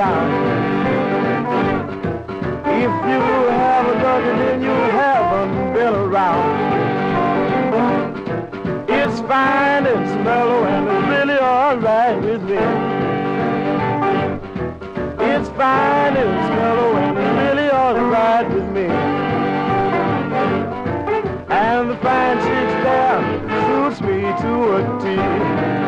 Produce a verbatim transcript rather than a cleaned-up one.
around. If you haven't done it, then you haven't been around. It's fine, it's mellow, and it's really alright with me. It's fine, it's mellow, and it's really alright with me. And the fine chicks there suits me to a T.